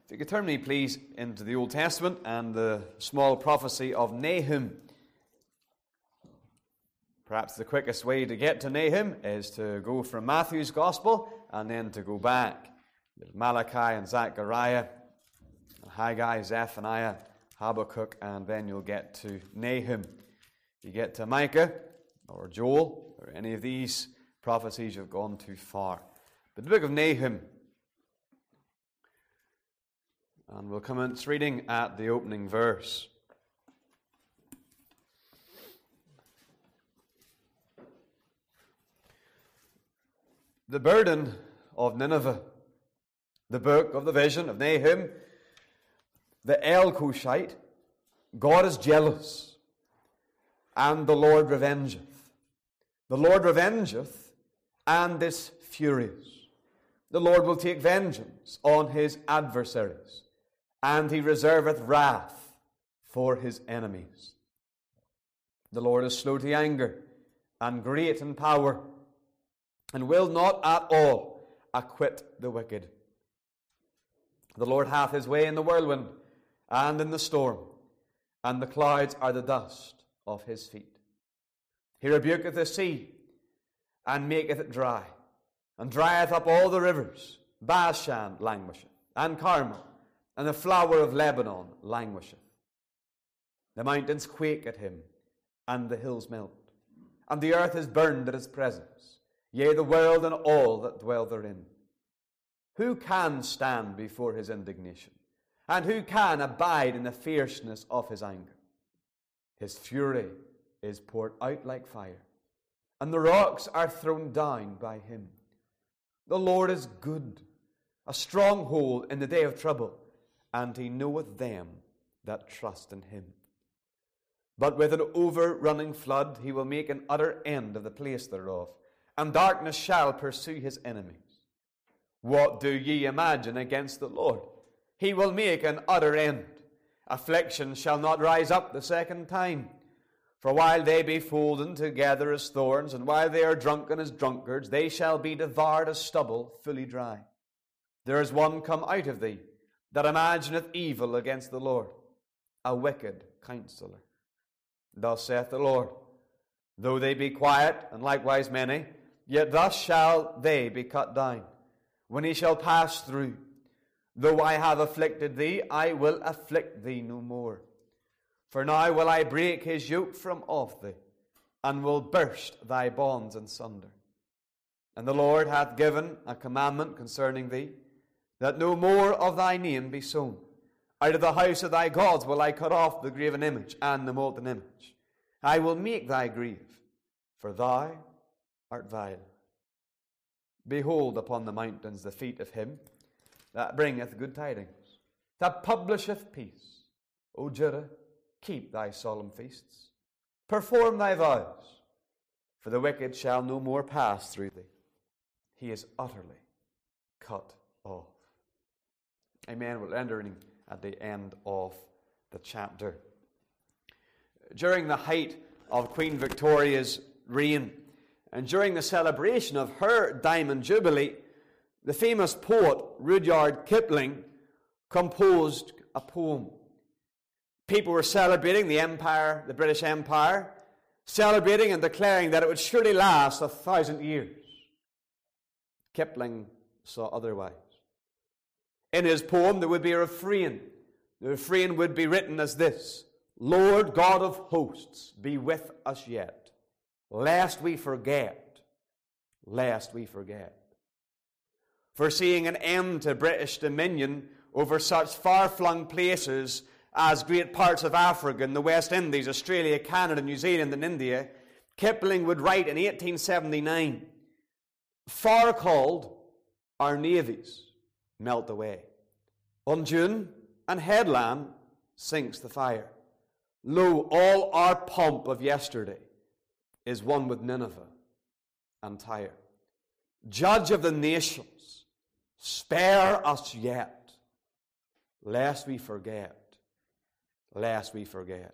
If you could turn me, please, into the Old Testament and the small prophecy of Nahum. Perhaps the quickest way to get to Nahum is to go from Matthew's Gospel and then to go back. Malachi and Zechariah, Haggai, Zephaniah, Habakkuk, and then you'll get to Nahum. If you get to Micah or Joel or any of these prophecies, you've gone too far. But the book of Nahum, and we'll commence reading at the opening verse. The burden of Nineveh, the book of the vision of Nahum, the El-Cushite. God is jealous, and the Lord revengeth. The Lord revengeth, and is furious. The Lord will take vengeance on his adversaries, and he reserveth wrath for his enemies. The Lord is slow to anger, and great in power, and will not at all acquit the wicked. The Lord hath his way in the whirlwind, and in the storm, and the clouds are the dust of his feet. He rebuketh the sea, and maketh it dry, and drieth up all the rivers. Bashan languisheth, and Carmel, and the flower of Lebanon languisheth. The mountains quake at him, and the hills melt, and the earth is burned at his presence, yea, the world and all that dwell therein. Who can stand before his indignation? And who can abide in the fierceness of his anger? His fury is poured out like fire, and the rocks are thrown down by him. The Lord is good, a stronghold in the day of trouble, and he knoweth them that trust in him. But with an overrunning flood he will make an utter end of the place thereof, and darkness shall pursue his enemies. What do ye imagine against the Lord? He will make an utter end. Affliction shall not rise up the second time. For while they be folden together as thorns, and while they are drunken as drunkards, they shall be devoured as stubble, fully dry. There is one come out of thee, that imagineth evil against the Lord, a wicked counselor. Thus saith the Lord, though they be quiet, and likewise many, yet thus shall they be cut down, when he shall pass through. Though I have afflicted thee, I will afflict thee no more. For now will I break his yoke from off thee, and will burst thy bonds in sunder. And the Lord hath given a commandment concerning thee, that no more of thy name be sown. Out of the house of thy gods will I cut off the graven image and the molten image. I will make thy grieve, for thou art vile. Behold upon the mountains the feet of him that bringeth good tidings, that publisheth peace. O Judah, keep thy solemn feasts. Perform thy vows, for the wicked shall no more pass through thee. He is utterly cut off. Amen. We're entering at the end of the chapter. During the height of Queen Victoria's reign, and during the celebration of her Diamond Jubilee, the famous poet Rudyard Kipling composed a poem. People were celebrating the empire, the British Empire, celebrating and declaring that it would surely last 1,000 years. Kipling saw otherwise. In his poem, there would be a refrain. The refrain would be written as this: Lord God of hosts, be with us yet, lest we forget, lest we forget. Foreseeing an end to British dominion over such far-flung places as great parts of Africa and the West Indies, Australia, Canada, New Zealand, and India, Kipling would write in 1879, far called, our navies melt away. On dune and headland sinks the fire. Lo, all our pomp of yesterday is one with Nineveh and Tyre. Judge of the nations, spare us yet, lest we forget, lest we forget.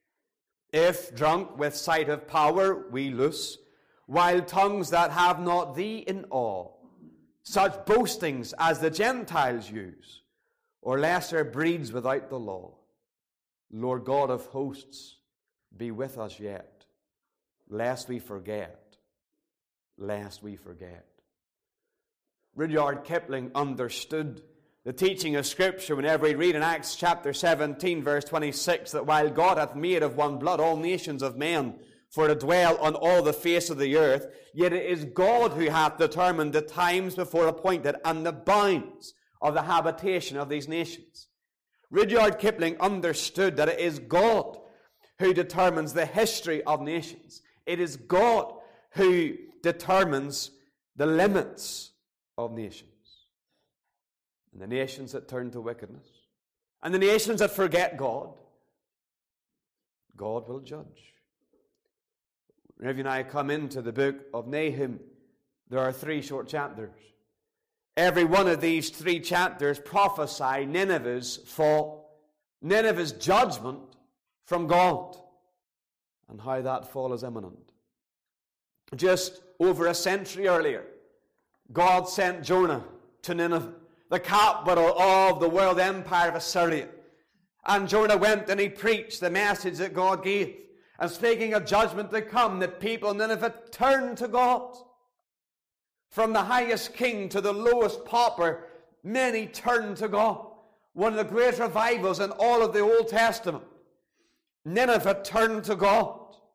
If drunk with sight of power we loose, while tongues that have not thee in awe, such boastings as the Gentiles use, or lesser breeds without the law. Lord God of hosts, be with us yet, lest we forget, lest we forget. Rudyard Kipling understood the teaching of Scripture whenever we read in Acts chapter 17, verse 26, that while God hath made of one blood all nations of men for to dwell on all the face of the earth, yet it is God who hath determined the times before appointed and the bounds of the habitation of these nations. Rudyard Kipling understood that it is God who determines the history of nations. It is God who determines the limits of nations. And the nations that turn to wickedness, and the nations that forget God, God will judge. Whenever you and I come into the book of Nahum, there are 3 short chapters. Every one of these 3 chapters prophesy Nineveh's fall, Nineveh's judgment from God, and how that fall is imminent. Just over a century earlier, God sent Jonah to Nineveh, the capital of the world empire of Assyria. And Jonah went and he preached the message that God gave. And speaking of judgment to come, the people of Nineveh turned to God. From the highest king to the lowest pauper, many turned to God. One of the great revivals in all of the Old Testament. Nineveh turned to God.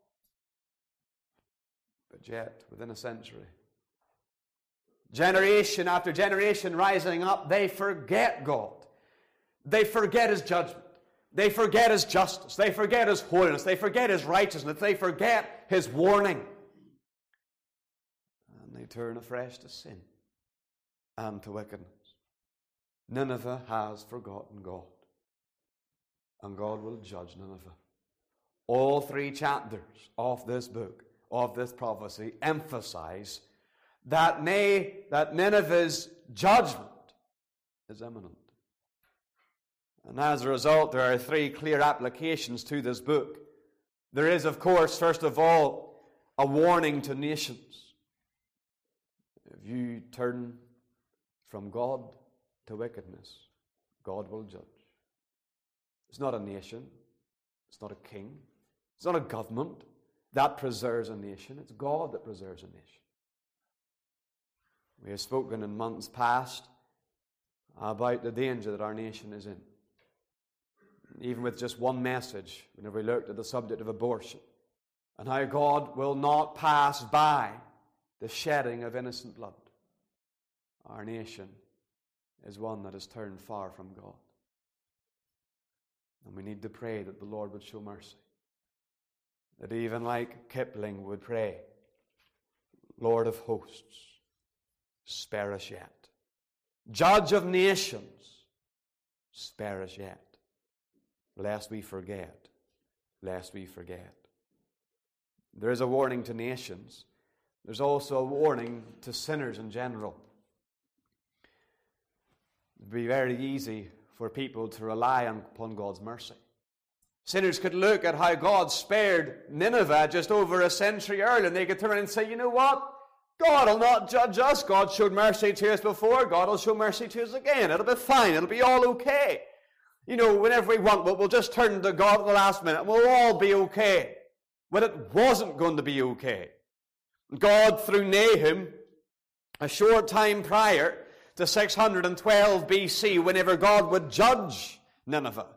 But yet, within a century, generation after generation rising up, they forget God. They forget His judgment. They forget His justice. They forget His holiness. They forget His righteousness. They forget His warning. And they turn afresh to sin and to wickedness. Nineveh has forgotten God. And God will judge Nineveh. All 3 chapters of this book, of this prophecy, emphasize that Nineveh's judgment is imminent. And as a result, there are 3 clear applications to this book. There is, of course, first of all, a warning to nations. If you turn from God to wickedness, God will judge. It's not a nation. It's not a king. It's not a government that preserves a nation. It's God that preserves a nation. We have spoken in months past about the danger that our nation is in. Even with just one message, whenever we looked at the subject of abortion, and how God will not pass by the shedding of innocent blood. Our nation is one that has turned far from God. And we need to pray that the Lord would show mercy. That even like Kipling would pray, Lord of hosts, spare us yet. Judge of nations, spare us yet. Lest we forget, lest we forget. There is a warning to nations. There's also a warning to sinners in general. It would be very easy for people to rely upon God's mercy. Sinners could look at how God spared Nineveh just over a century earlier, and they could turn around and say, you know what? God will not judge us. God showed mercy to us before. God will show mercy to us again. It'll be fine. It'll be all okay. You know, whenever we want, we'll just turn to God at the last minute, and we'll all be okay. But it wasn't going to be okay. God, through Nahum, a short time prior to 612 BC, whenever God would judge Nineveh,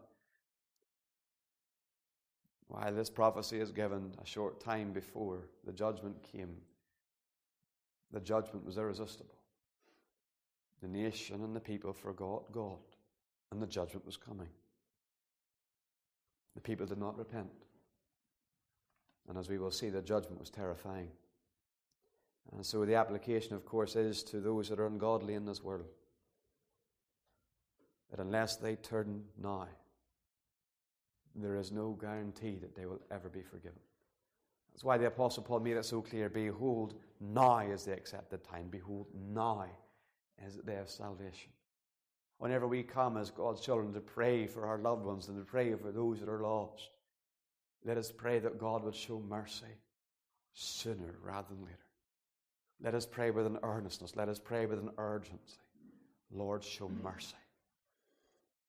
while this prophecy is given a short time before the judgment came, the judgment was irresistible. The nation and the people forgot God, and the judgment was coming. The people did not repent. And as we will see, the judgment was terrifying. And so the application, of course, is to those that are ungodly in this world, that unless they turn now, there is no guarantee that they will ever be forgiven. That's why the Apostle Paul made it so clear, behold, now is the accepted time. Behold, now is the day of salvation. Whenever we come as God's children to pray for our loved ones and to pray for those that are lost, let us pray that God would show mercy sooner rather than later. Let us pray with an earnestness. Let us pray with an urgency. Lord, show mercy.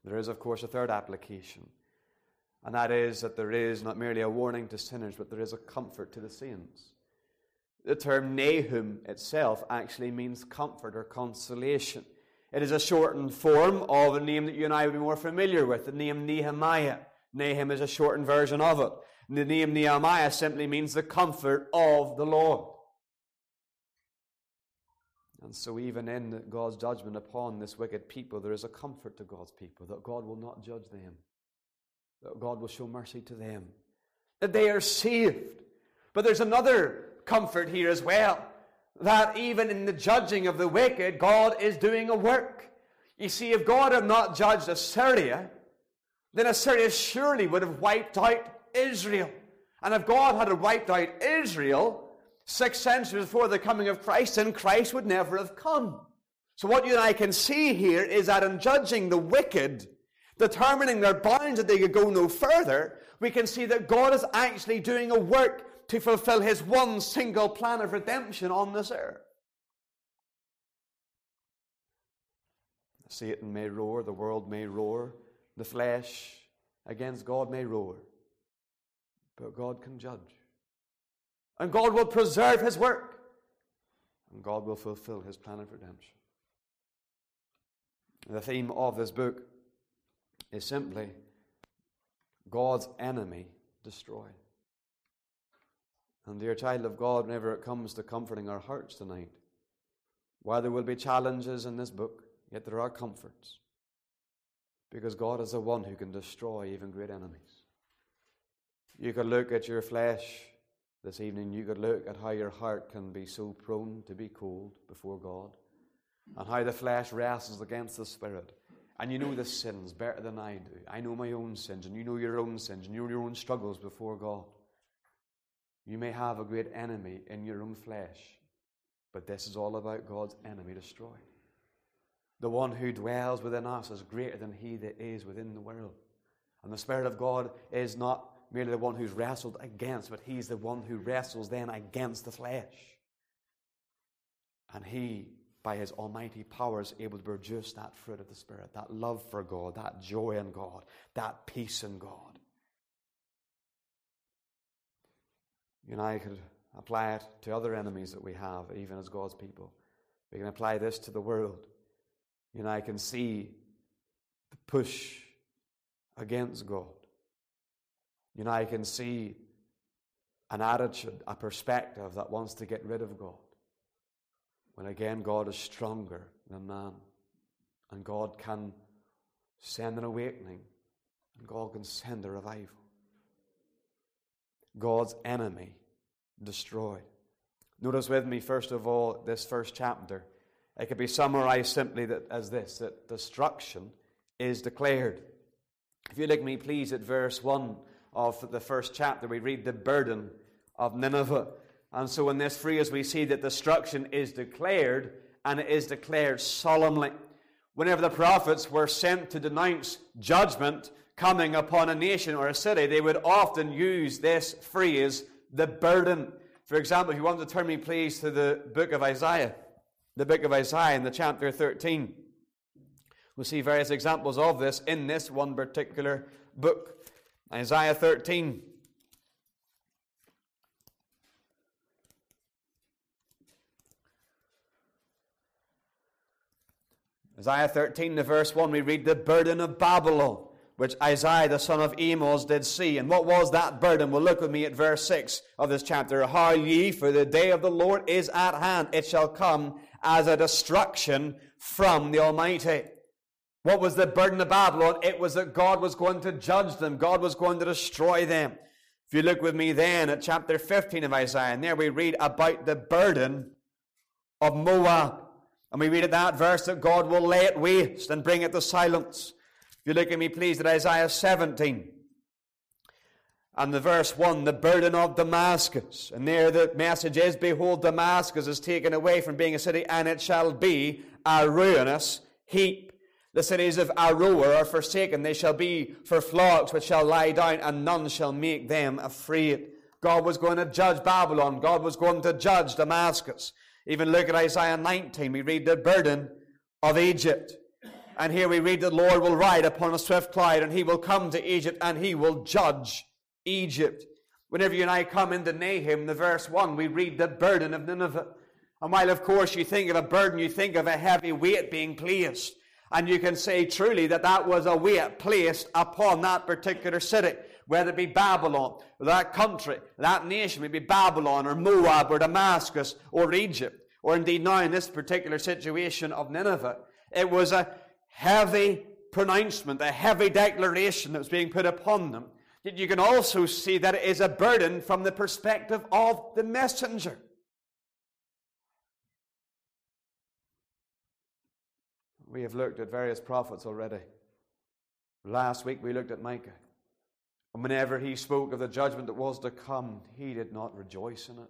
There is, of course, a third application, and that is that there is not merely a warning to sinners, but there is a comfort to the saints. The term Nahum itself actually means comfort or consolation. It is a shortened form of a name that you and I would be more familiar with, the name Nehemiah. Nahum is a shortened version of it. The name Nehemiah simply means the comfort of the Lord. And so even in God's judgment upon this wicked people, there is a comfort to God's people, that God will not judge them, that God will show mercy to them, that they are saved. But there's another comfort here as well, that even in the judging of the wicked, God is doing a work. You see, if God had not judged Assyria, then Assyria surely would have wiped out Israel. And if God had wiped out Israel 6 centuries before the coming of Christ, then Christ would never have come. So what you and I can see here is that in judging the wicked, determining their bounds that they could go no further, we can see that God is actually doing a work to fulfill his one single plan of redemption on this earth. Satan may roar, the world may roar, the flesh against God may roar, but God can judge. And God will preserve his work, and God will fulfill his plan of redemption. The theme of this book is simply God's enemy destroyed. And dear child of God, whenever it comes to comforting our hearts tonight, while there will be challenges in this book, yet there are comforts, because God is the one who can destroy even great enemies. You could look at your flesh this evening, you could look at how your heart can be so prone to be cold before God, and how the flesh wrestles against the Spirit. And you know the sins better than I do. I know my own sins, and you know your own sins, and you know your own struggles before God. You may have a great enemy in your own flesh, but this is all about God's enemy destroyed. The one who dwells within us is greater than he that is within the world. And the Spirit of God is not merely the one who's wrestled against, but he's the one who wrestles then against the flesh. And he, by his almighty power, is able to produce that fruit of the Spirit, that love for God, that joy in God, that peace in God. You and I could apply it to other enemies that we have, even as God's people. We can apply this to the world. You and I can see the push against God. You and I can see an attitude, a perspective that wants to get rid of God. When again, God is stronger than man. And God can send an awakening. And God can send a revival. God's enemy destroyed. Notice with me, first of all, this first chapter. It could be summarized simply as this, that destruction is declared. If you look at me, please, at verse 1 of the first chapter, we read the burden of Nineveh. And so in this phrase we see that destruction is declared, and it is declared solemnly. Whenever the prophets were sent to denounce judgment coming upon a nation or a city, they would often use this phrase, the burden. For example, if you want to turn me please to the book of Isaiah, the book of Isaiah in the chapter 13. We'll see various examples of this in this one particular book. Isaiah 13. Isaiah 13, the verse 1, we read the burden of Babylon, which Isaiah the son of Amoz did see. And what was that burden? Well, look with me at verse 6 of this chapter. Hark ye, for the day of the Lord is at hand. It shall come as a destruction from the Almighty. What was the burden of Babylon? It was that God was going to judge them. God was going to destroy them. If you look with me then at chapter 15 of Isaiah, and there we read about the burden of Moab. And we read at that verse that God will lay it waste and bring it to silence. If you look at me, please, at Isaiah 17. And the verse 1, the burden of Damascus. And there the message is, behold, Damascus is taken away from being a city, and it shall be a ruinous heap. The cities of Aroer are forsaken. They shall be for flocks which shall lie down, and none shall make them afraid. God was going to judge Babylon. God was going to judge Damascus. Even look at Isaiah 19. We read the burden of Egypt. And here we read the Lord will ride upon a swift cloud, and he will come to Egypt, and he will judge Egypt. Whenever you and I come into Nahum, the verse 1, we read the burden of Nineveh. And while, of course, you think of a burden, you think of a heavy weight being placed. And you can say truly that that was a weight placed upon that particular city, whether it be Babylon, that country, that nation, maybe Babylon or Moab or Damascus or Egypt, or indeed now in this particular situation of Nineveh. It was a heavy pronouncement, a heavy declaration that was being put upon them. Yet you can also see that it is a burden from the perspective of the messenger. We have looked at various prophets already. Last week we looked at Micah. And whenever he spoke of the judgment that was to come, he did not rejoice in it.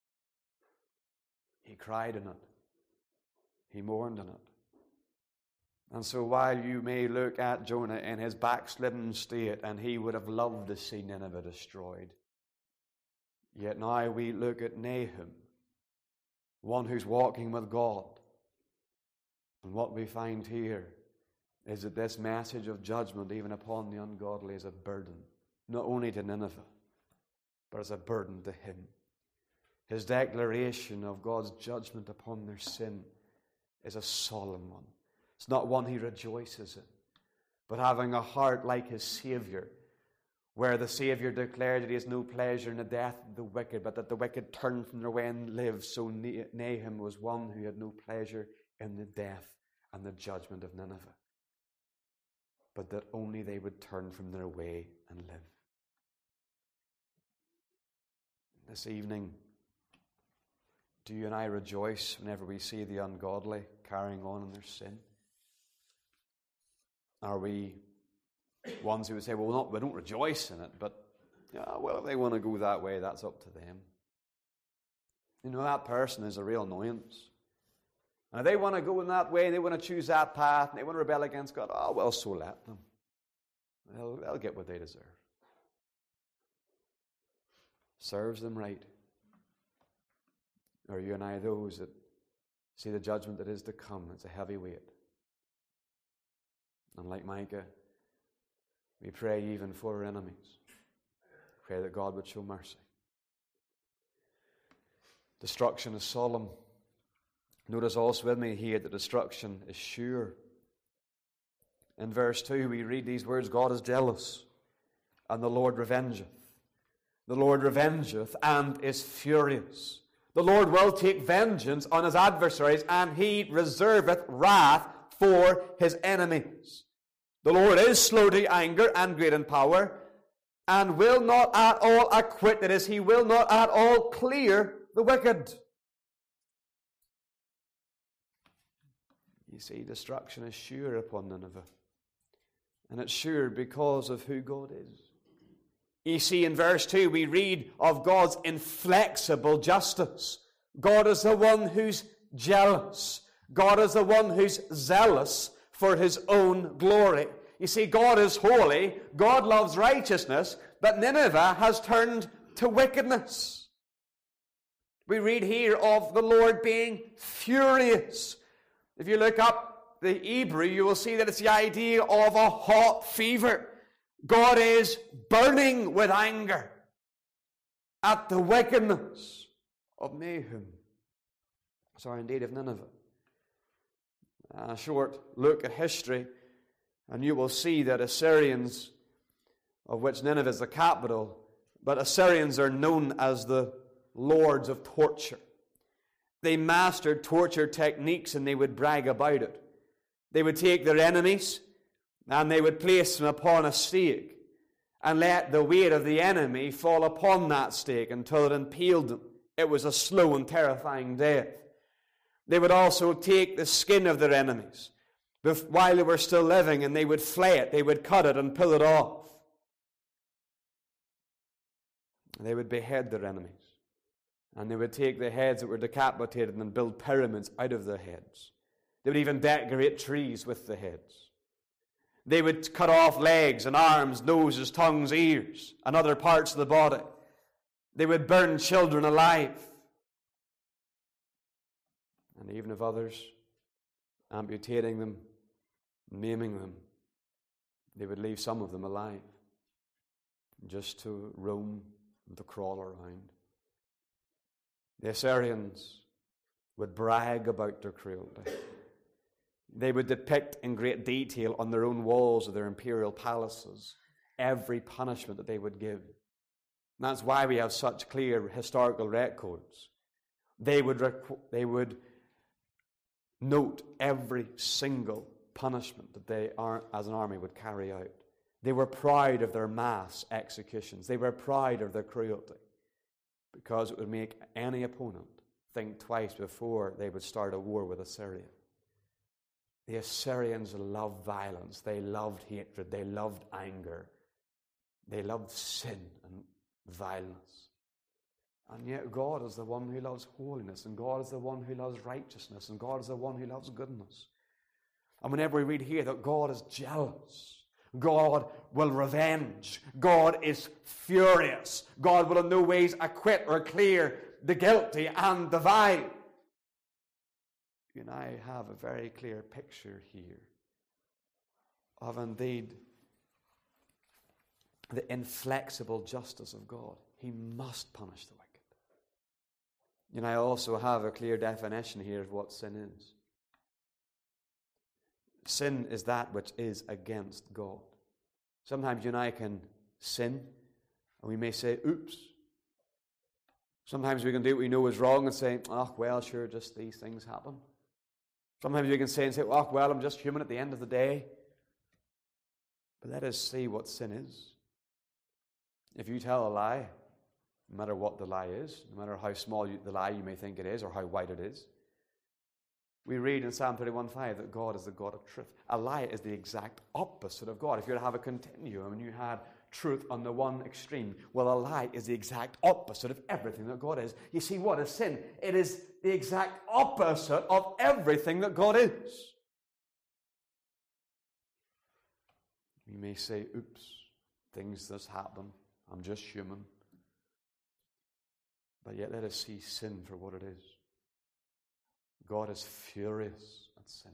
He cried in it. He mourned in it. And so while you may look at Jonah in his backslidden state, and he would have loved to see Nineveh destroyed, yet now we look at Nahum, one who's walking with God. And what we find here is that this message of judgment, even upon the ungodly, is a burden, not only to Nineveh, but as a burden to him. His declaration of God's judgment upon their sin is a solemn one. It's not one he rejoices in, but having a heart like his Savior, where the Savior declared that he has no pleasure in the death of the wicked, but that the wicked turn from their way and live. So Nahum was one who had no pleasure in the death and the judgment of Nineveh, but that only they would turn from their way and live. This evening, do you and I rejoice whenever we see the ungodly carrying on in their sin? Are we ones who would say, well, we don't rejoice in it, but well, if they want to go that way, that's up to them. You know, that person is a real annoyance. And if they want to go in that way, they want to choose that path, and they want to rebel against God, oh, well, so let them. They'll get what they deserve. Serves them right. Or you and I, those that see the judgment that is to come, it's a heavy weight. And like Micah, we pray even for our enemies. Pray that God would show mercy. Destruction is solemn. Notice also with me here that destruction is sure. In verse 2 we read these words, God is jealous, and the Lord revengeth. The Lord revengeth and is furious. The Lord will take vengeance on his adversaries, and he reserveth wrath for his enemies. The Lord is slow to anger and great in power, and will not at all acquit, that is, he will not at all clear the wicked. You see, destruction is sure upon Nineveh. And it's sure because of who God is. You see, in verse 2, we read of God's inflexible justice. God is the one who's jealous. God is the one who's zealous for his own glory. You see, God is holy. God loves righteousness. But Nineveh has turned to wickedness. We read here of the Lord being furious. If you look up the Hebrew, you will see that it's the idea of a hot fever. God is burning with anger at the wickedness of Nahum. Indeed of Nineveh. A short look at history, and you will see that Assyrians, of which Nineveh is the capital, but Assyrians are known as the lords of torture. They mastered torture techniques, and they would brag about it. They would take their enemies and they would place them upon a stake and let the weight of the enemy fall upon that stake until it impaled them. It was a slow and terrifying death. They would also take the skin of their enemies while they were still living, and they would flay it, they would cut it and pull it off. They would behead their enemies. And they would take the heads that were decapitated and build pyramids out of their heads. They would even decorate trees with the heads. They would cut off legs and arms, noses, tongues, ears, and other parts of the body. They would burn children alive. And even of others, amputating them maiming them. They would leave some of them alive, just to roam and to crawl around. The Assyrians would brag about their cruelty. They would depict in great detail on their own walls of their imperial palaces every punishment that they would give. And that's why we have such clear historical records. They would note every single punishment that they, as an army, would carry out. They were proud of their mass executions. They were proud of their cruelty, because it would make any opponent think twice before they would start a war with Assyria. The Assyrians loved violence. They loved hatred. They loved anger. They loved sin and violence. And yet God is the one who loves holiness, and God is the one who loves righteousness, and God is the one who loves goodness. And whenever we read here that God is jealous, God will revenge, God is furious, God will in no ways acquit or clear the guilty and the vile, you and I have a very clear picture here of indeed the inflexible justice of God. He must punish the wicked. And I also have a clear definition here of what sin is. Sin is that which is against God. Sometimes you and I can sin, and we may say, oops. Sometimes we can do what we know is wrong and say, oh, well, sure, just these things happen. Sometimes we can say, oh, well, I'm just human at the end of the day. But let us see what sin is. If you tell a lie, no matter what the lie is, no matter how small the lie you may think it is or how wide it is, we read in Psalm 31:5 that God is the God of truth. A lie is the exact opposite of God. If you were to have a continuum and you had truth on the one extreme, well, a lie is the exact opposite of everything that God is. You see, what is sin? It is the exact opposite of everything that God is. We may say, oops, things just happen. I'm just human. But yet let us see sin for what it is. God is furious at sin.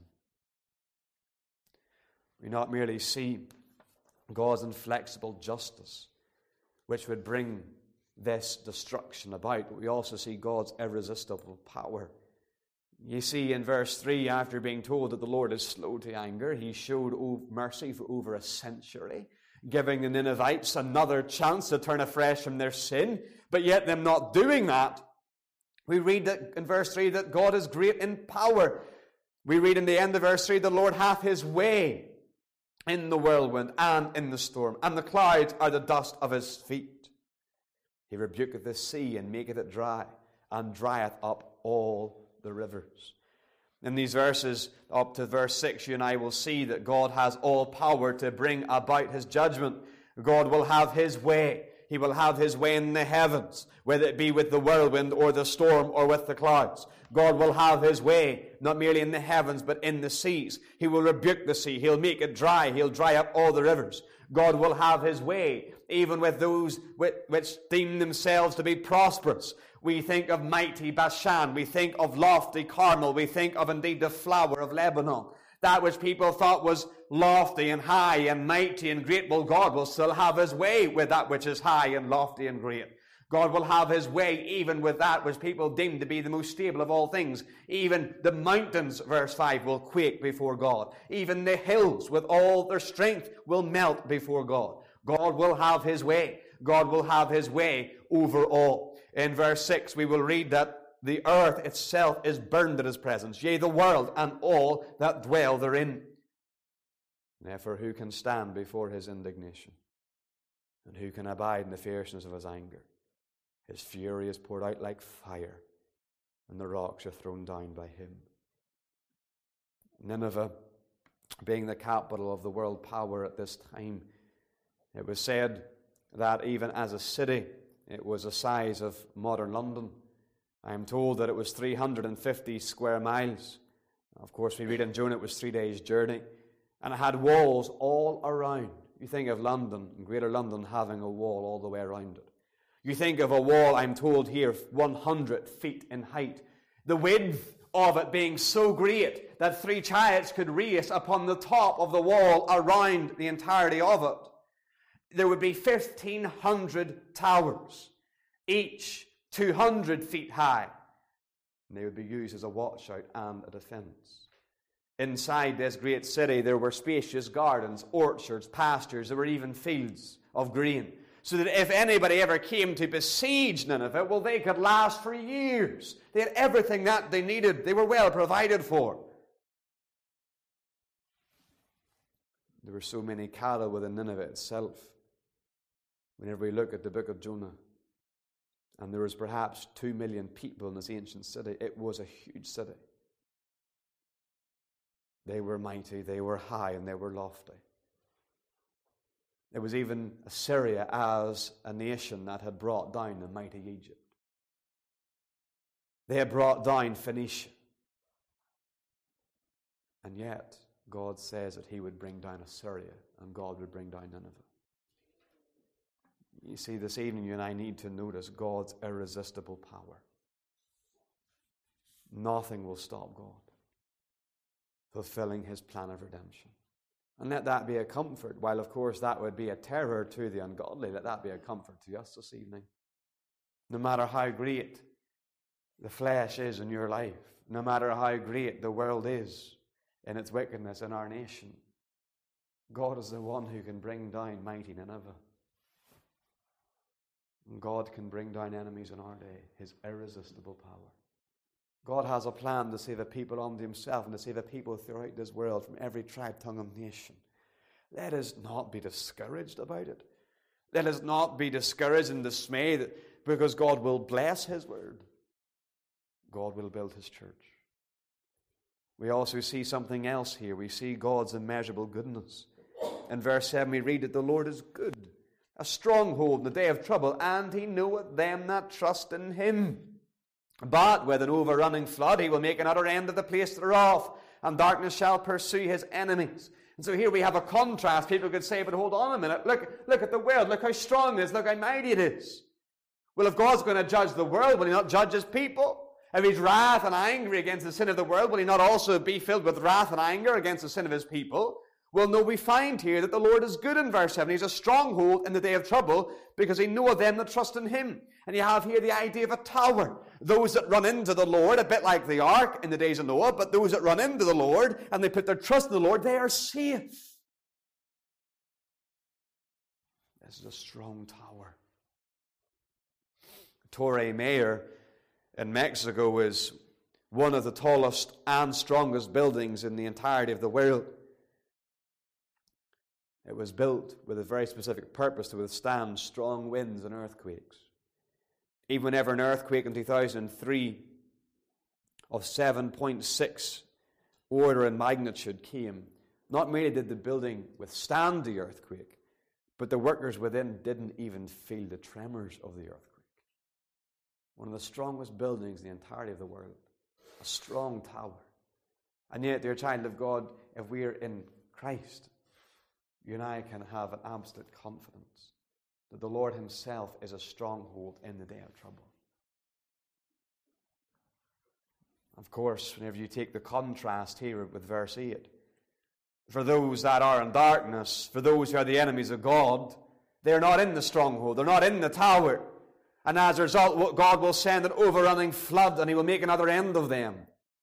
We not merely see God's inflexible justice, which would bring this destruction about, but we also see God's irresistible power. You see in verse 3, after being told that the Lord is slow to anger, he showed mercy for over a century, giving the Ninevites another chance to turn afresh from their sin, but yet them not doing that. We read that in verse 3 that God is great in power. We read in the end of verse 3, the Lord hath his way in the whirlwind and in the storm, and the clouds are the dust of his feet. He rebuketh the sea and maketh it dry, and drieth up all the rivers. In these verses, up to verse 6, you and I will see that God has all power to bring about his judgment. God will have his way. He will have his way in the heavens, whether it be with the whirlwind or the storm or with the clouds. God will have his way, not merely in the heavens, but in the seas. He will rebuke the sea. He'll make it dry. He'll dry up all the rivers. God will have his way, even with those which deem themselves to be prosperous. We think of mighty Bashan. We think of lofty Carmel. We think of indeed the flower of Lebanon. That which people thought was lofty and high and mighty and great. Well, God will still have his way with that which is high and lofty and great. God will have his way even with that which people deem to be the most stable of all things. Even the mountains, verse 5, will quake before God. Even the hills with all their strength will melt before God. God will have his way. God will have his way over all. In verse 6, we will read that the earth itself is burned at his presence, yea, the world and all that dwell therein. Therefore, who can stand before his indignation? And who can abide in the fierceness of his anger? His fury is poured out like fire, and the rocks are thrown down by him. Nineveh, being the capital of the world power at this time, it was said that even as a city, it was the size of modern London. I am told that it was 350 square miles. Of course, we read in Jonah it was 3 days' journey. And it had walls all around. You think of London, Greater London, having a wall all the way around it. You think of a wall, I'm told here, 100 feet in height. The width of it being so great that 3 chariots could race upon the top of the wall around the entirety of it. There would be 1,500 towers, each 200 feet high. And they would be used as a watchout and a defense. Inside this great city, there were spacious gardens, orchards, pastures. There were even fields of grain. So that if anybody ever came to besiege Nineveh, well, they could last for years. They had everything that they needed. They were well provided for. There were so many cattle within Nineveh itself. Whenever we look at the book of Jonah, and there was perhaps 2 million people in this ancient city, it was a huge city. They were mighty, they were high, and they were lofty. It was even Assyria as a nation that had brought down the mighty Egypt. They had brought down Phoenicia. And yet, God says that he would bring down Assyria, and God would bring down Nineveh. You see, this evening you and I need to notice God's irresistible power. Nothing will stop God fulfilling his plan of redemption. And let that be a comfort. While, of course, that would be a terror to the ungodly, let that be a comfort to us this evening. No matter how great the flesh is in your life, no matter how great the world is in its wickedness in our nation, God is the one who can bring down mighty Nineveh. And God can bring down enemies in our day, his irresistible power. God has a plan to save a people unto himself and to save a people throughout this world from every tribe, tongue, and nation. Let us not be discouraged about it. Let us not be discouraged and dismayed because God will bless his word. God will build his church. We also see something else here. We see God's immeasurable goodness. In verse 7 we read that the Lord is good, a stronghold in the day of trouble, and he knoweth them that trust in him. But with an overrunning flood he will make an utter end of the place thereof, and darkness shall pursue his enemies. And so here we have a contrast. People could say, but hold on a minute, look at the world, look how strong it is, look how mighty it is. Well, if God's going to judge the world, will he not judge his people? If he's wrath and angry against the sin of the world, will he not also be filled with wrath and anger against the sin of his people? Well, no, we find here that the Lord is good in verse 7. He's a stronghold in the day of trouble because he knoweth them that trust in him. And you have here the idea of a tower. Those that run into the Lord, a bit like the ark in the days of Noah, but those that run into the Lord and they put their trust in the Lord, they are safe. This is a strong tower. Torre Mayor in Mexico is one of the tallest and strongest buildings in the entirety of the world. It was built with a very specific purpose to withstand strong winds and earthquakes. Even whenever an earthquake in 2003 of 7.6 order and magnitude came, not merely did the building withstand the earthquake, but the workers within didn't even feel the tremors of the earthquake. One of the strongest buildings in the entirety of the world. A strong tower. And yet, dear child of God, if we are in Christ, you and I can have an absolute confidence that the Lord himself is a stronghold in the day of trouble. Of course, whenever you take the contrast here with verse 8, for those that are in darkness, for those who are the enemies of God, they're not in the stronghold, they're not in the tower. And as a result, God will send an overrunning flood and he will make another end of them.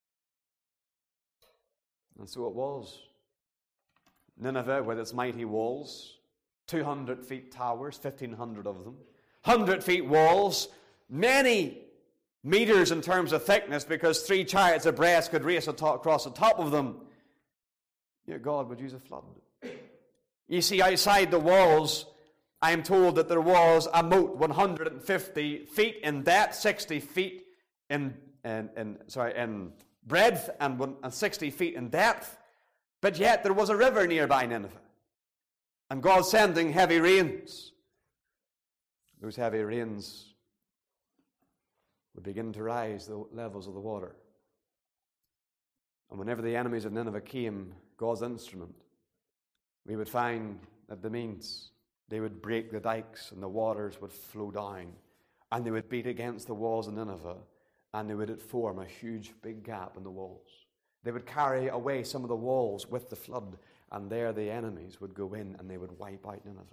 And so it was. Nineveh, with its mighty walls, 200 feet towers, 1,500 of them, 100 feet walls, many meters in terms of thickness because 3 chariots abreast could race across the top of them. Yet God would use a flood. You see, outside the walls, I am told that there was a moat 150 feet in depth, 60 feet in breadth, and 60 feet in depth. But yet there was a river nearby Nineveh. And God sending heavy rains. Those heavy rains would begin to rise the levels of the water. And whenever the enemies of Nineveh came, God's instrument, we would find that the means they would break the dikes and the waters would flow down and they would beat against the walls of Nineveh and they would form a huge big gap in the walls. They would carry away some of the walls with the flood, and there the enemies would go in and they would wipe out Nineveh.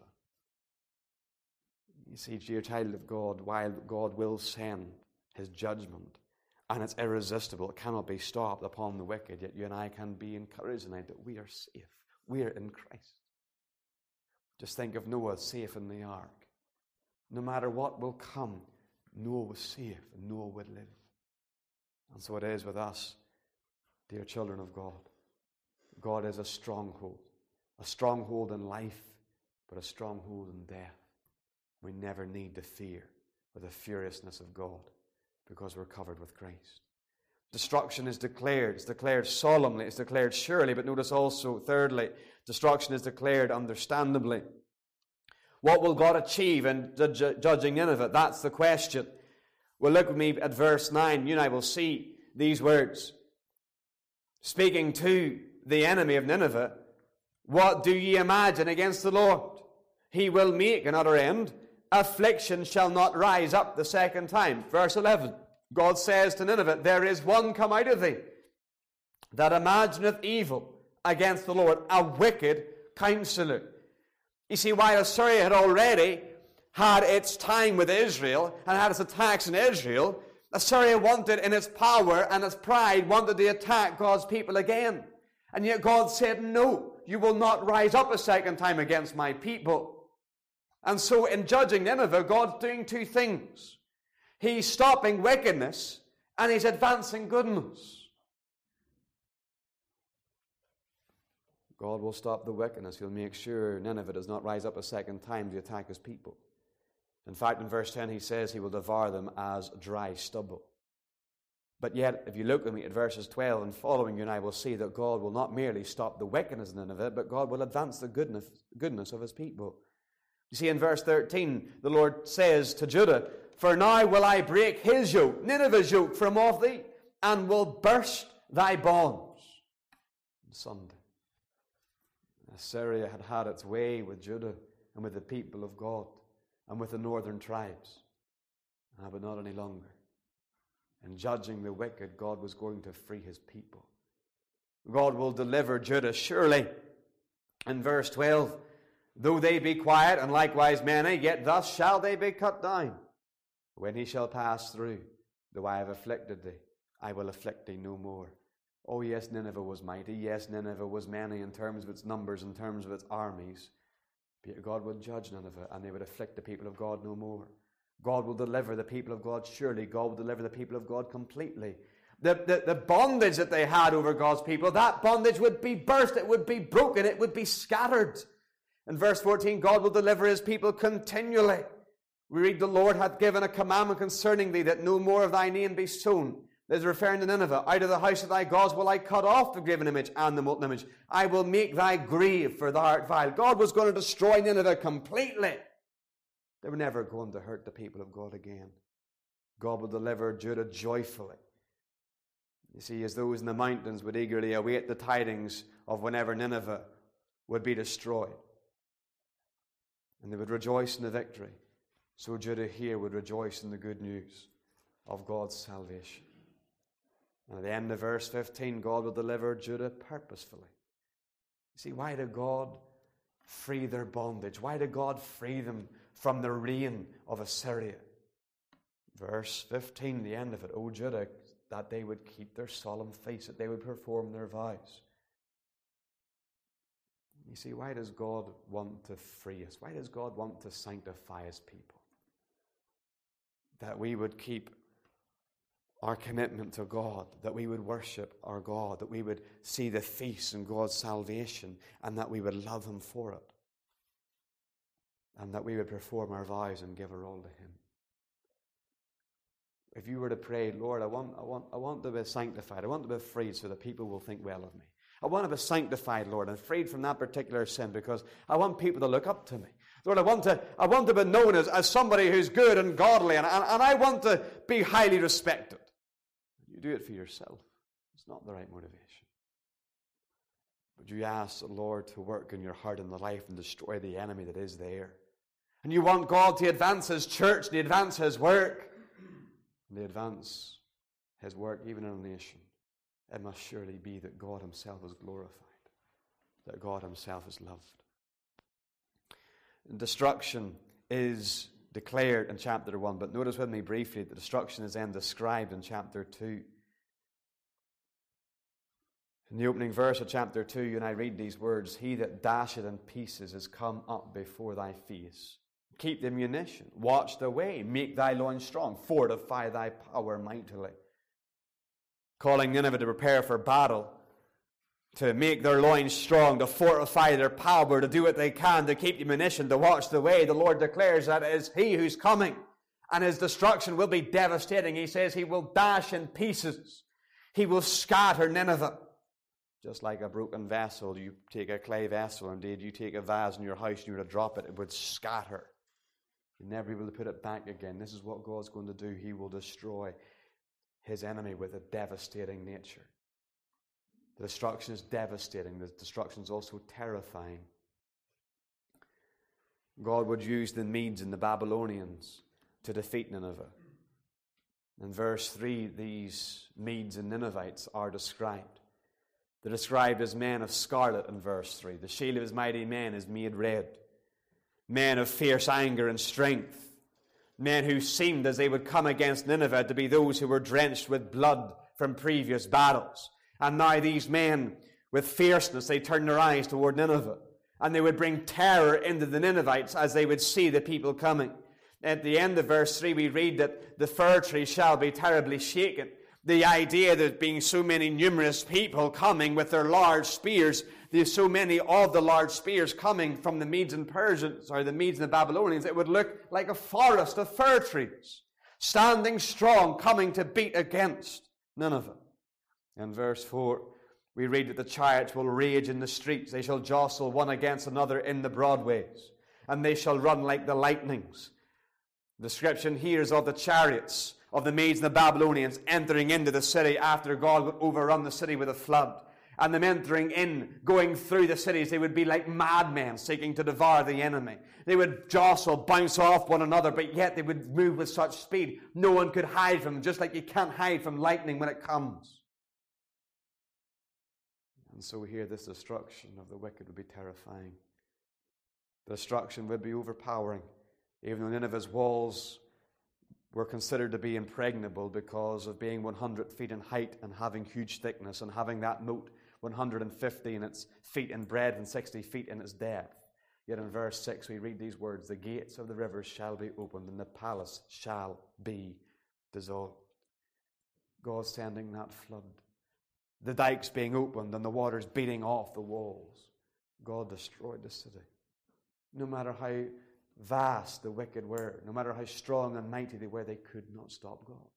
You see, dear child of God, while God will send his judgment, and it's irresistible, it cannot be stopped upon the wicked, yet you and I can be encouraged tonight that we are safe. We are in Christ. Just think of Noah safe in the ark. No matter what will come, Noah was safe and Noah would live. And so it is with us, dear children of God. God is a stronghold in life, but a stronghold in death. We never need to fear the furiousness of God because we're covered with Christ. Destruction is declared. It's declared solemnly. It's declared surely. But notice also, thirdly, destruction is declared understandably. What will God achieve in judging Nineveh? That's the question. Well, look with me at verse 9. You and I will see these words. Speaking to the enemy of Nineveh, what do ye imagine against the Lord? He will make an utter end. Affliction shall not rise up the second time. Verse 11. God says to Nineveh, there is one come out of thee that imagineth evil against the Lord, a wicked counselor. You see, while Assyria had already had its time with Israel and had its attacks in Israel, Assyria wanted, in its power and its pride, wanted to attack God's people again. And yet God said, no, you will not rise up a second time against my people. And so in judging Nineveh, God's doing two things. He's stopping wickedness and he's advancing goodness. God will stop the wickedness. He'll make sure Nineveh does not rise up a second time to attack his people. In fact, in verse 10, he says he will devour them as dry stubble. But yet, if you look with me at verses 12 and following, you and I will see that God will not merely stop the wickedness of Nineveh, but God will advance the goodness of his people. You see, in verse 13, the Lord says to Judah, for now will I break his yoke, Nineveh's yoke, from off thee, and will burst thy bonds in sunder. Assyria had had its way with Judah and with the people of God and with the northern tribes, but not any longer. In judging the wicked, God was going to free his people. God will deliver Judah surely. In verse 12, though they be quiet and likewise many, yet thus shall they be cut down. When he shall pass through, though I have afflicted thee, I will afflict thee no more. Oh yes, Nineveh was mighty. Yes, Nineveh was many in terms of its numbers, in terms of its armies. But God would judge Nineveh, and they would afflict the people of God no more. God will deliver the people of God surely. God will deliver the people of God completely. The bondage that they had over God's people, that bondage would be burst, it would be broken, it would be scattered. In verse 14, God will deliver his people continually. We read, the Lord hath given a commandment concerning thee, that no more of thy name be sown. This is referring to Nineveh. Out of the house of thy gods will I cut off the graven image and the molten image. I will make thy grave, for thou art vile. God was going to destroy Nineveh completely. They were never going to hurt the people of God again. God will deliver Judah joyfully. You see, as those in the mountains would eagerly await the tidings of whenever Nineveh would be destroyed, and they would rejoice in the victory, so Judah here would rejoice in the good news of God's salvation. And at the end of verse 15, God will deliver Judah purposefully. You see, why did God free their bondage? Why did God free them from the reign of Assyria? Verse 15, the end of it, O Judah, that they would keep their solemn feasts, that they would perform their vows. You see, why does God want to free us? Why does God want to sanctify his people? That we would keep our commitment to God, that we would worship our God, that we would see the feast in God's salvation, and that we would love him for it. And that we would perform our vows and give our all to him. If you were to pray, Lord, I want to be sanctified, I want to be freed so that people will think well of me. I want to be sanctified, Lord, and freed from that particular sin because I want people to look up to me. Lord, I want to be known as somebody who's good and godly, and I want to be highly respected. You do it for yourself. It's not the right motivation. But you ask the Lord to work in your heart and the life and destroy the enemy that is there. And you want God to advance his church, and advance his work, and advance his work even in a nation, it must surely be that God himself is glorified, that God himself is loved. Destruction is declared in chapter 1, but notice with me briefly that destruction is then described in chapter 2. In the opening verse of chapter 2, and I read these words, "He that dasheth in pieces is come up before thy face. Keep the munition, watch the way, make thy loins strong, fortify thy power mightily." Calling Nineveh to prepare for battle, to make their loins strong, to fortify their power, to do what they can, to keep the munition, to watch the way. The Lord declares that it is he who's coming, and his destruction will be devastating. He says he will dash in pieces. He will scatter Nineveh. Just like a broken vessel, you take a clay vessel, indeed, you take a vase in your house and you were to drop it, it would scatter. You'd never be able to put it back again. This is what God's going to do. He will destroy his enemy with a devastating nature. The destruction is devastating. The destruction is also terrifying. God would use the Medes and the Babylonians to defeat Nineveh. In verse 3, these Medes and Ninevites are described. They're described as men of scarlet in verse 3. The shield of his mighty men is made red. Men of fierce anger and strength. Men who seemed, as they would come against Nineveh, to be those who were drenched with blood from previous battles. And now these men, with fierceness, they turned their eyes toward Nineveh. And they would bring terror into the Ninevites as they would see the people coming. At the end of verse 3, we read that the fir tree shall be terribly shaken. The idea that being so many numerous people coming with their large spears, there's so many of the large spears coming from the Medes and Persians, or the Medes and the Babylonians, it would look like a forest of fir trees, standing strong, coming to beat against Nineveh. In verse 4, we read that the chariots will rage in the streets. They shall jostle one against another in the broadways, and they shall run like the lightnings. The description here is of the chariots of the Medes and the Babylonians entering into the city after God would overrun the city with a flood. And them entering in, going through the cities, they would be like madmen seeking to devour the enemy. They would jostle, bounce off one another, but yet they would move with such speed. No one could hide from them, just like you can't hide from lightning when it comes. And so here, this destruction of the wicked would be terrifying. The destruction would be overpowering, even though Nineveh's walls were considered to be impregnable because of being 100 feet in height and having huge thickness and having that moat 150 in its feet in breadth and 60 feet in its depth. Yet in verse 6 we read these words, "The gates of the rivers shall be opened and the palace shall be dissolved." God sending that flood, the dikes being opened and the waters beating off the walls. God destroyed the city. No matter how vast the wicked were, no matter how strong and mighty they were, they could not stop God.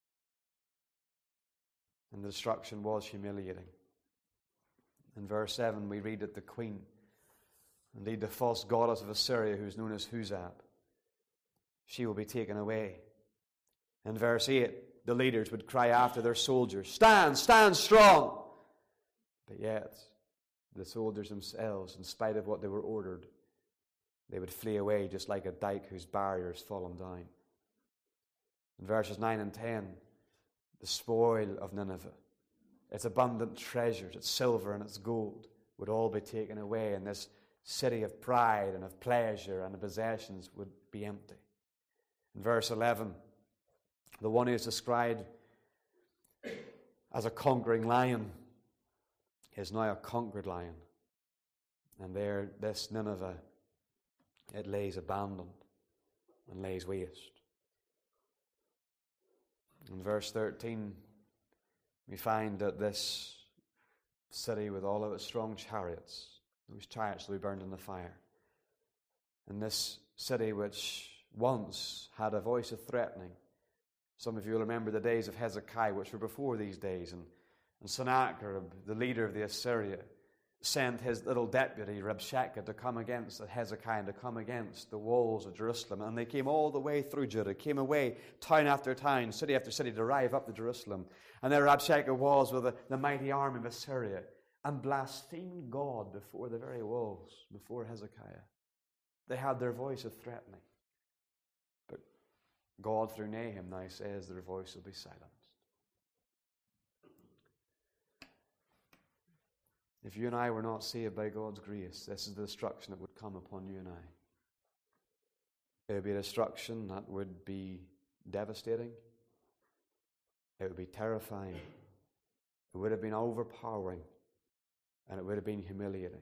And the destruction was humiliating. In verse 7 we read that the queen, indeed the false goddess of Assyria, who is known as Huzab, she will be taken away. In verse 8 the leaders would cry after their soldiers, "Stand, stand strong!" But yet the soldiers themselves, in spite of what they were ordered, they would flee away just like a dike whose barrier has fallen down. In verses 9 and 10, the spoil of Nineveh, its abundant treasures, its silver and its gold, would all be taken away, and this city of pride and of pleasure and of possessions would be empty. In verse 11, the one who is described as a conquering lion is now a conquered lion. And there, this Nineveh, it lays abandoned and lays waste. In verse 13, we find that this city, with all of its strong chariots, those chariots will be burned in the fire. And this city, which once had a voice of threatening, some of you will remember the days of Hezekiah, which were before these days, and Sennacherib, the leader of the Assyria, sent his little deputy, Rabshakeh, to come against Hezekiah and to come against the walls of Jerusalem. And they came all the way through Judah, came away town after town, city after city, to arrive up to Jerusalem. And there Rabshakeh was with the mighty army of Assyria, and blasphemed God before the very walls, before Hezekiah. They had their voice of threatening. But God, through Nahum, now says their voice will be silenced. If you and I were not saved by God's grace, this is the destruction that would come upon you and I. It would be a destruction that would be devastating. It would be terrifying. It would have been overpowering. And it would have been humiliating.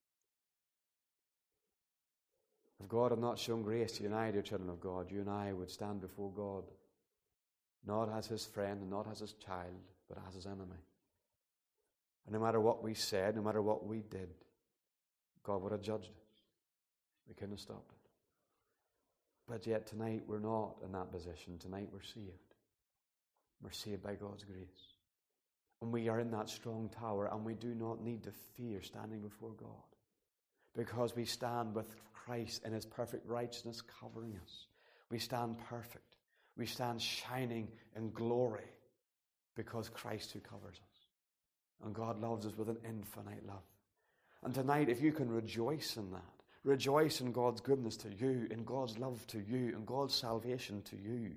If God had not shown grace to you and I, dear children of God, you and I would stand before God, not as his friend and not as his child, but as his enemy. And no matter what we said, no matter what we did, God would have judged us. We couldn't have stopped it. But yet tonight we're not in that position. Tonight we're saved. We're saved by God's grace. And we are in that strong tower, and we do not need to fear standing before God, because we stand with Christ in his perfect righteousness covering us. We stand perfect. We stand shining in glory because Christ who covers us. And God loves us with an infinite love. And tonight, if you can rejoice in that, rejoice in God's goodness to you, in God's love to you, in God's salvation to you,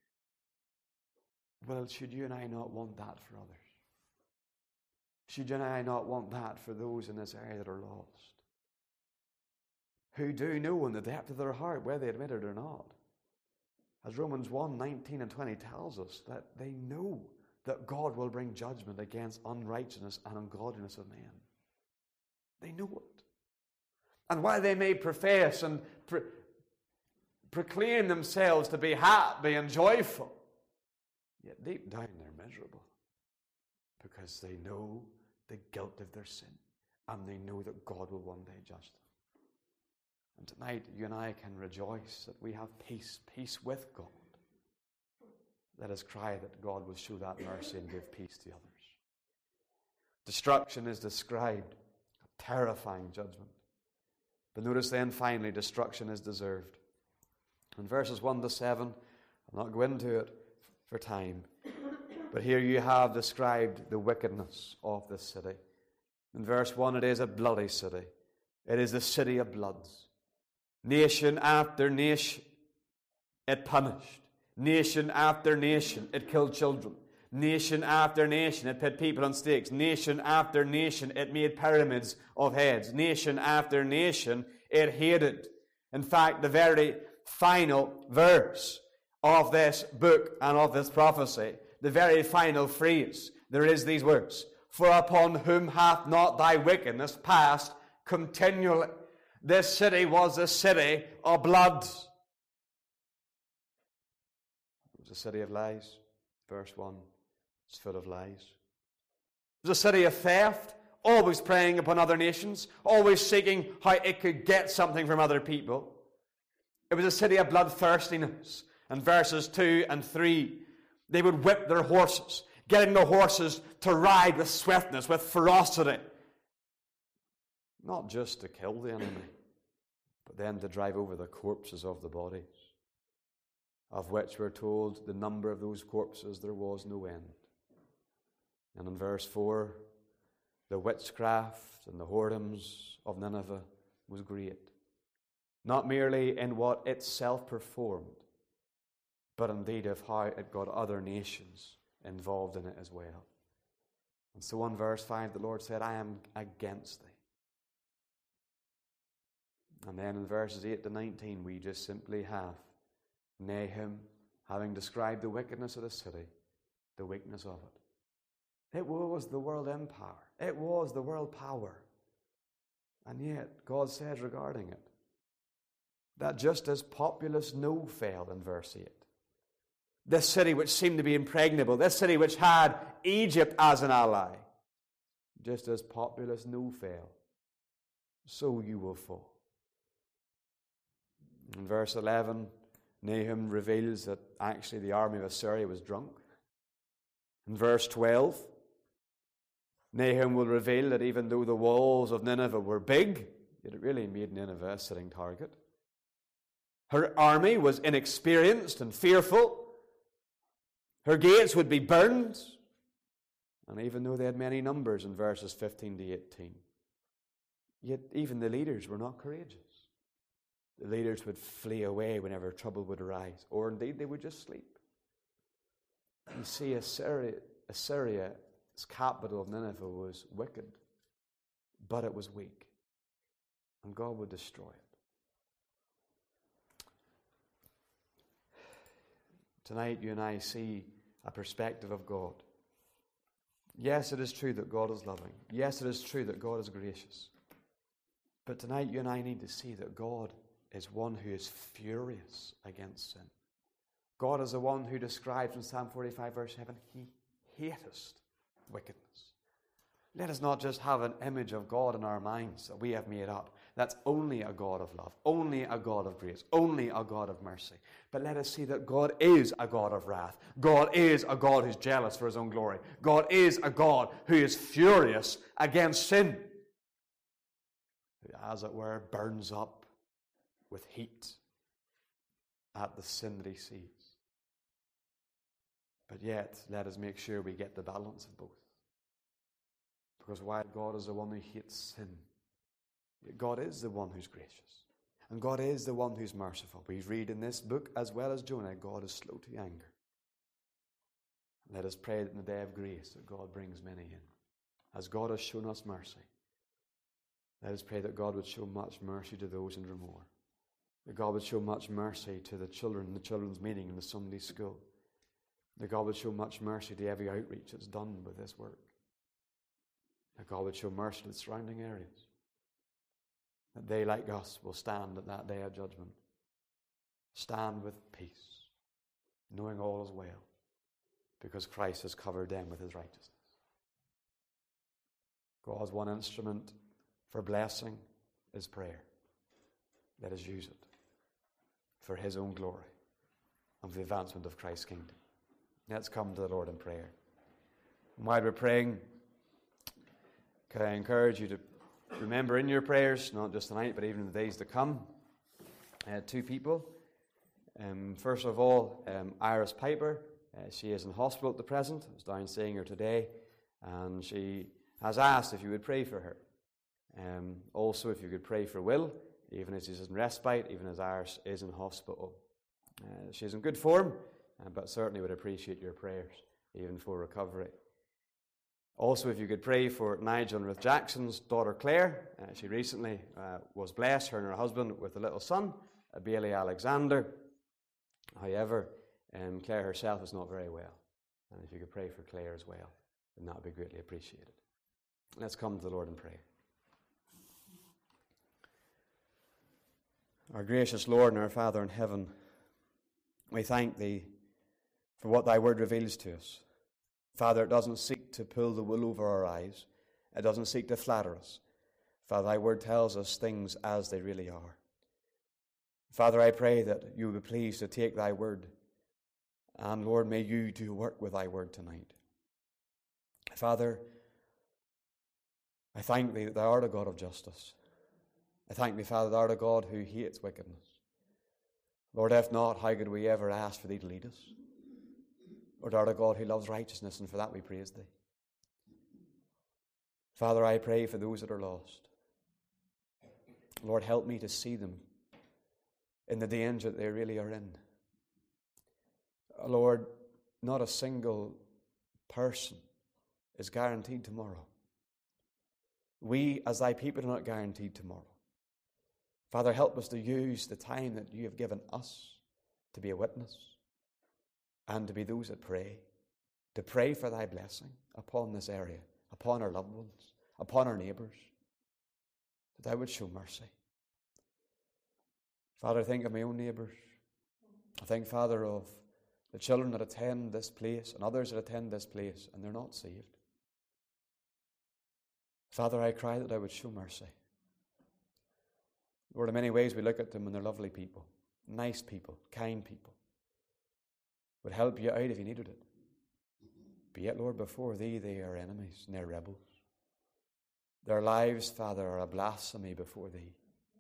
well, should you and I not want that for others? Should you and I not want that for those in this area that are lost? Who do know in the depth of their heart, whether they admit it or not. As Romans 1:19 and 20 tells us, that they know that God will bring judgment against unrighteousness and ungodliness of men. They know it. And while they may profess and proclaim themselves to be happy and joyful, yet deep down they're miserable, because they know the guilt of their sin, and they know that God will one day judge them. And tonight, you and I can rejoice that we have peace with God. Let us cry that God will show that mercy and give peace to others. Destruction is described, a terrifying judgment. But notice then, finally, destruction is deserved. In verses 1 to 7, I'll not go into it for time, but here you have described the wickedness of this city. In verse 1, it is a bloody city. It is the city of bloods. Nation after nation, it punished. Nation after nation, it killed children. Nation after nation, it put people on stakes. Nation after nation, it made pyramids of heads. Nation after nation, it hated. In fact, the very final verse of this book and of this prophecy, the very final phrase, there is these words: "For upon whom hath not thy wickedness passed continually?" This city was a city of blood. It was a city of lies. Verse 1, it's full of lies. It was a city of theft, always preying upon other nations, always seeking how it could get something from other people. It was a city of bloodthirstiness. And verses 2 and 3, they would whip their horses, getting the horses to ride with swiftness, with ferocity. Not just to kill the enemy, but then to drive over the corpses of the bodies, of which we're told the number of those corpses there was no end. And in verse 4, the witchcraft and the whoredoms of Nineveh was great, not merely in what itself performed, but indeed of how it got other nations involved in it as well. And so in verse 5, the Lord said, "I am against thee." And then in verses 8 to 19, we just simply have Nahum having described the wickedness of the city, the weakness of it. It was the world empire. It was the world power. And yet, God says regarding it, that just as populous No fell in verse 8, this city which seemed to be impregnable, this city which had Egypt as an ally, just as populous No fell, so you will fall. In verse 11, Nahum reveals that actually the army of Assyria was drunk. In verse 12, Nahum will reveal that even though the walls of Nineveh were big, yet it really made Nineveh a sitting target. Her army was inexperienced and fearful. Her gates would be burned. And even though they had many numbers in verses 15 to 18, yet even the leaders were not courageous. The leaders would flee away whenever trouble would arise, or indeed they would just sleep. You see, Assyria, its capital of Nineveh, was wicked. but it was weak. And God would destroy it. Tonight, you and I see a perspective of God. Yes, it is true that God is loving. Yes, it is true that God is gracious. But tonight, you and I need to see that God is one who is furious against sin. God is the one who describes in Psalm 45, verse 7, He hateth wickedness. Let us not just have an image of God in our minds that we have made up. That's only a God of love, only a God of grace, only a God of mercy. But let us see that God is a God of wrath. God is a God who's jealous for His own glory. God is a God who is furious against sin. Who, as it were, burns up with heat at the sin that He sees. But yet, let us make sure we get the balance of both. Because while God is the one who hates sin, God is the one who's gracious. And God is the one who's merciful. We read in this book, as well as Jonah, God is slow to anger. Let us pray that in the day of grace that God brings many in. As God has shown us mercy, let us pray that God would show much mercy to those in Dromore. That God would show much mercy to the children in the children's meeting in the Sunday school. That God would show much mercy to every outreach that's done with this work. That God would show mercy to the surrounding areas. That they, like us, will stand at that day of judgment. Stand with peace, knowing all is well, because Christ has covered them with His righteousness. God's one instrument for blessing is prayer. Let us use it for His own glory and for the advancement of Christ's kingdom. Let's come to the Lord in prayer. And while we're praying, can I encourage you to remember in your prayers, not just tonight, but even in the days to come, two people. First of all, Iris Piper. She is in hospital at the present. I was down seeing her today, and she has asked if you would pray for her. Also, if you could pray for Will, even as he's in respite, even as Iris is in hospital. She's in good form, but certainly would appreciate your prayers, even for recovery. Also, if you could pray for Nigel and Ruth Jackson's daughter Claire. She recently was blessed, her and her husband, with a little son, Bailey Alexander. However, Claire herself is not very well. And if you could pray for Claire as well, then that would be greatly appreciated. Let's come to the Lord in prayer. Our gracious Lord and our Father in heaven, we thank Thee for what Thy word reveals to us. Father, it doesn't seek to pull the wool over our eyes. It doesn't seek to flatter us. Father, Thy word tells us things as they really are. Father, I pray that You will be pleased to take Thy word. And Lord, may You do work with Thy word tonight. Father, I thank Thee that Thou art a God of justice. I thank Thee, Father, Thou art a God who hates wickedness. Lord, if not, how could we ever ask for Thee to lead us? Lord, Thou art a God who loves righteousness, and for that we praise Thee. Father, I pray for those that are lost. Lord, help me to see them in the danger that they really are in. Lord, not a single person is guaranteed tomorrow. We, as Thy people, are not guaranteed tomorrow. Father, help us to use the time that You have given us to be a witness and to be those that pray, to pray for Thy blessing upon this area, upon our loved ones, upon our neighbours, that Thou would show mercy. Father, I think of my own neighbours. I think, Father, of the children that attend this place and others that attend this place, and they're not saved. Father, I cry that Thou would show mercy. Lord, in many ways we look at them and they're lovely people, nice people, kind people. Would help You out if You needed it. But yet, Lord, before Thee they are enemies and they're rebels. Their lives, Father, are a blasphemy before Thee.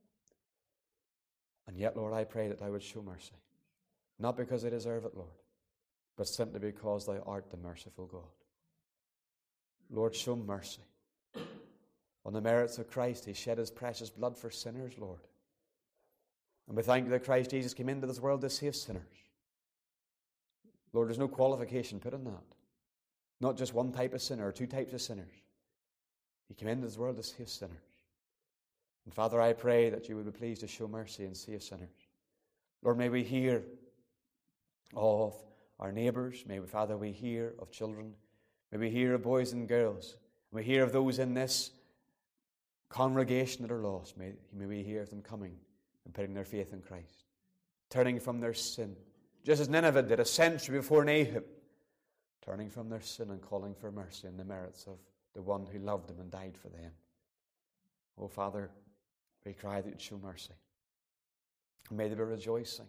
And yet, Lord, I pray that Thou would show mercy. Not because they deserve it, Lord, but simply because Thou art the merciful God. Lord, show mercy. On the merits of Christ, He shed His precious blood for sinners, Lord. And we thank You that Christ Jesus came into this world to save sinners. Lord, there's no qualification put in that. Not just one type of sinner or two types of sinners. He came into this world to save sinners. And Father, I pray that you would be pleased to show mercy and save sinners. Lord, may we hear of our neighbours. May we, Father, we hear of children. May we hear of boys and girls. May we hear of those in this congregation that are lost. May we hear of them coming and putting their faith in Christ, turning from their sin, just as Nineveh did a century before Nahum, turning from their sin and calling for mercy and the merits of the one who loved them and died for them. Oh, Father, we cry that you'd show mercy. And may they be rejoicing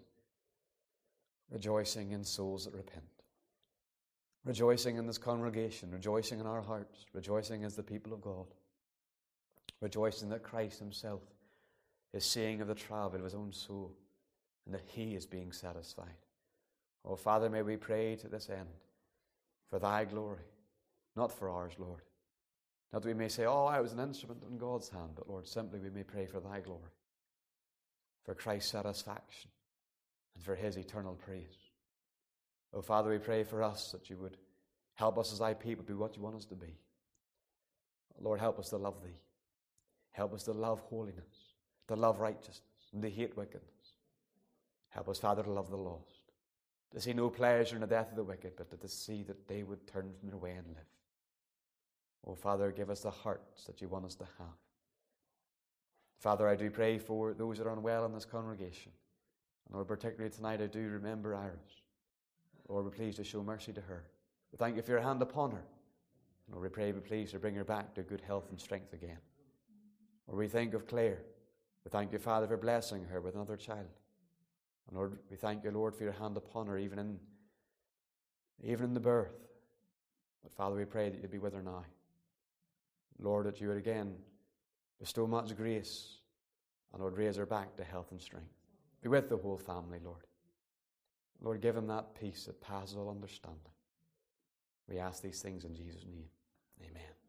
in souls that repent, rejoicing in this congregation, rejoicing in our hearts, rejoicing as the people of God, rejoicing that Christ himself is seeing of the travail of his own soul and that he is being satisfied. Oh, Father, may we pray to this end for thy glory, not for ours, Lord. Not that we may say, oh, I was an instrument in God's hand, but Lord, simply we may pray for thy glory, for Christ's satisfaction, and for his eternal praise. Oh, Father, we pray for us that you would help us as thy people be what you want us to be. Lord, help us to love thee. Help us to love holiness, to love righteousness, and to hate wickedness. Help us, Father, to love the lost, to see no pleasure in the death of the wicked, but to see that they would turn from their way and live. Oh, Father, give us the hearts that you want us to have. Father, I do pray for those that are unwell in this congregation. And Lord, particularly tonight, I do remember Iris. Lord, be pleased to show mercy to her. We thank you for your hand upon her. Lord, we pray, be pleased to bring her back to good health and strength again. Lord, we think of Claire. We thank you, Father, for blessing her with another child. And Lord, we thank you, Lord, for your hand upon her, even in the birth. But Father, we pray that you'd be with her now. Lord, that you would again bestow much grace and Lord, raise her back to health and strength. Be with the whole family, Lord. Lord, give them that peace that passes all understanding. We ask these things in Jesus' name. Amen.